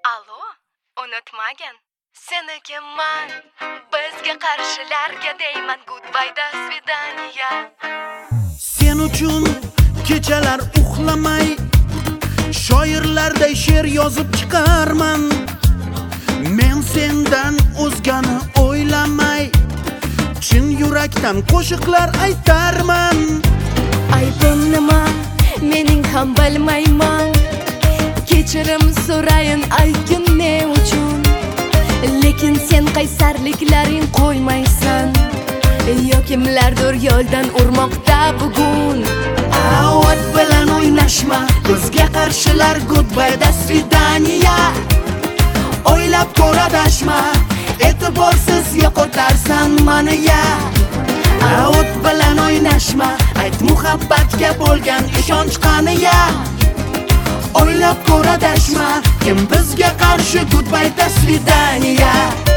Allo, unutmagin. Senikiman, bizga qarshilarga deyman goodbye до свидания. Sen uchun kechalar uxlamay, shoirlarday she'r yozib chiqarman. Men sendan o'zgani o'ylamay, chin yurakdan qo'shiqlar aytarman. Aybim nima, mening ham bilmayman. Kechirim so'rayin aytgin ne uchun. Lekin sen qaysarliklaring qo'ymaysan. Kimlardir yo'ldan urmoqda bugun. Avot bilan o'ynashma, bizga qarshilar goodbye до свидания. O'ylab ko'r adashma, e'tiborsiz yo'qotarsan mani ya. Avot bilan o'ynashma, ayt muhabbatga bo'lgan ishonch qani ya. O'ylab ko'r adashma, kim bizga qarshi goodbye до свидания.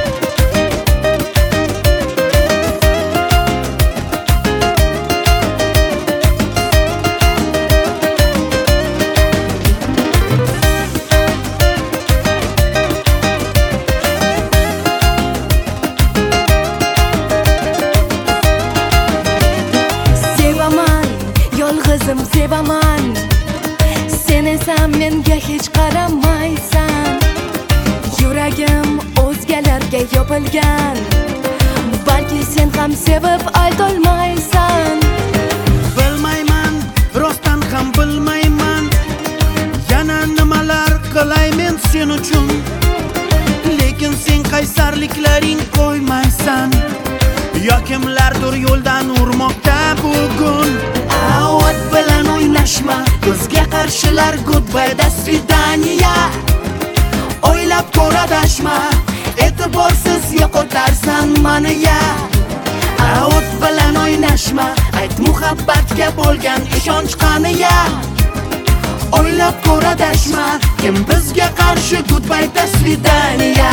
Yolg'izim sevaman, sen esa menga hech qaramaysan. Yuragim o'zgalarga yopilgan, balki sen ham sevib aytolmaysan. Bilmayman, rostdan ham bilmayman, yana nimalar qilay men sen uchun. Lekin sen qaysarliklaring qo'ymaysan, kimlardir yo'ldan urmoqda bugun. Avot bilan o'ynashma, bizga qarshilar goodbye до свидания. O'ylab ko'r adashma, e'tiborsiz yo'qotarsan mani ya. Avot bilan o'ynashma, ayt muhabbatga bo'lgan ishonch qani ya. O'ylab ko'r adashma, kim bizga qarshi goodbye до свидания.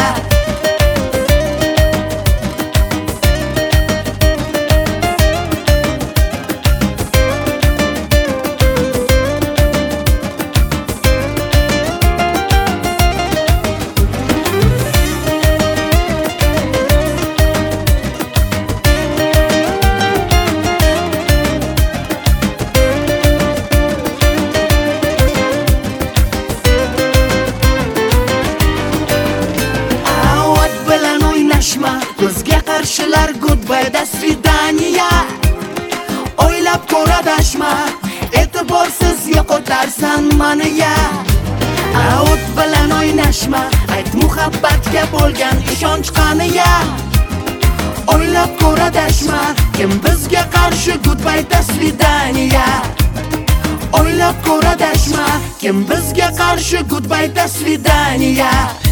Bizga qarshilar goodbye до свидания. O'ylab ko'r adashma, e'tiborsiz yo'qotarsan mani ya. Avot bilan o'ynashma, ayt muhabbatga bo'lgan ishonch qani ya. O'ylab ko'r adashma, kim bizga qarshi goodbye до свидания. O'ylab ko'r adashma, kim bizga qarshi goodbye до свидания.